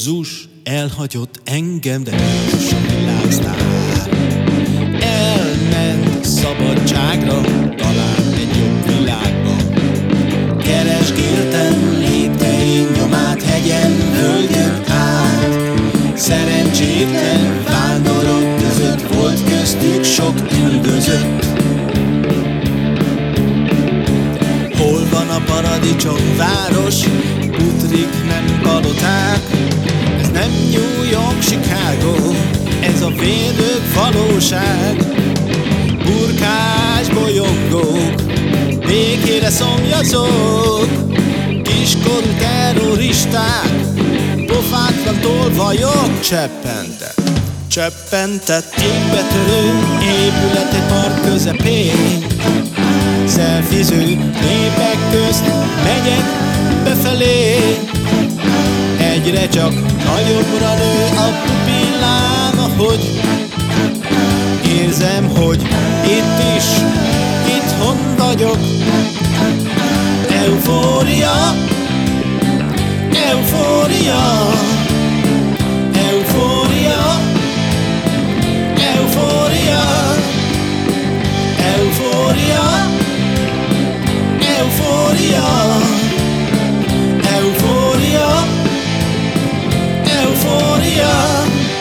Jézus elhagyott engem, de Jézus a világsztár. Elment szabadságra, talán egy jobb világba. Keresgéltem lépteim nyomát, hegyen, völgyön át. Szerencsétlen vándorok között volt köztük sok üldözött. Hol van a paradicsom város, butrik nem paloták? Ez nem New York, Chicago, ez a védők valóság. Burkás bolyongók, békére szomjazók, kiskorú terroristák, pofátlan tolvajok. Cseppentett égbetörő épület egy park közepén. Szelfiző népek közt megyek befelé. Egyre csak nagyobbra nő a pupillám, ahogy érzem, hogy itt is, itthon vagyok. Eufória, eufória, eufória, eufória, eufória, eufória, eufória, eufória.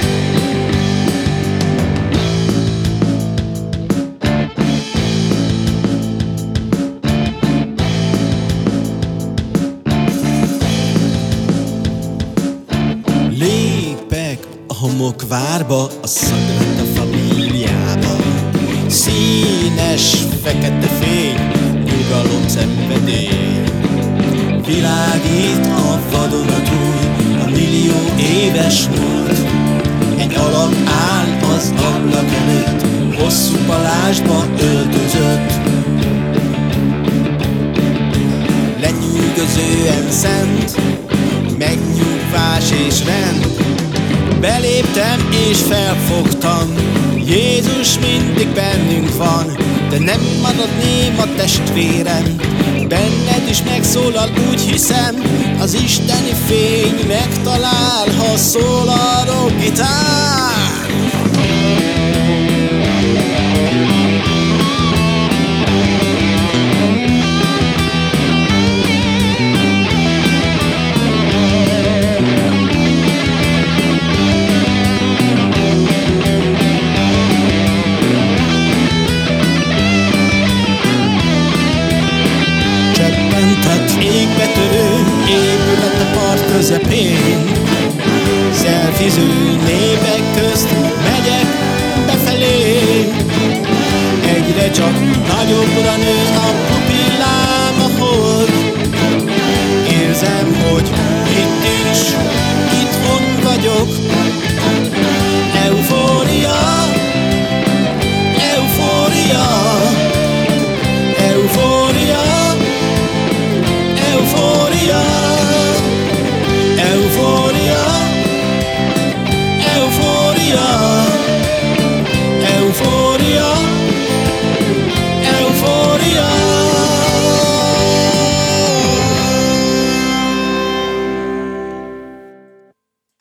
Lépek a homokvárba, a Sagrada Familiába. Színes, fekete fény, nyugalom, szenvedély. Világít a vadonatúj, a millió éves múlt. Egy alak áll az ablak előtt, hosszú palásba öltözött. Lenyűgözően szent, megnyugvás és rend. Beléptem és felfogtam, Jézus mindig bennünk van, de nem marad néma testvérem. Benned is megszólal, úgy hiszem, az isteni fény megtalál, ha szól a rockgitár. Égbetörő épület a park közepén. Szelfiző népek közt megyek befelé. Egyre csak nagyobbra nő a pupillám, ahogy érzem, hogy itt is, itthon vagyok.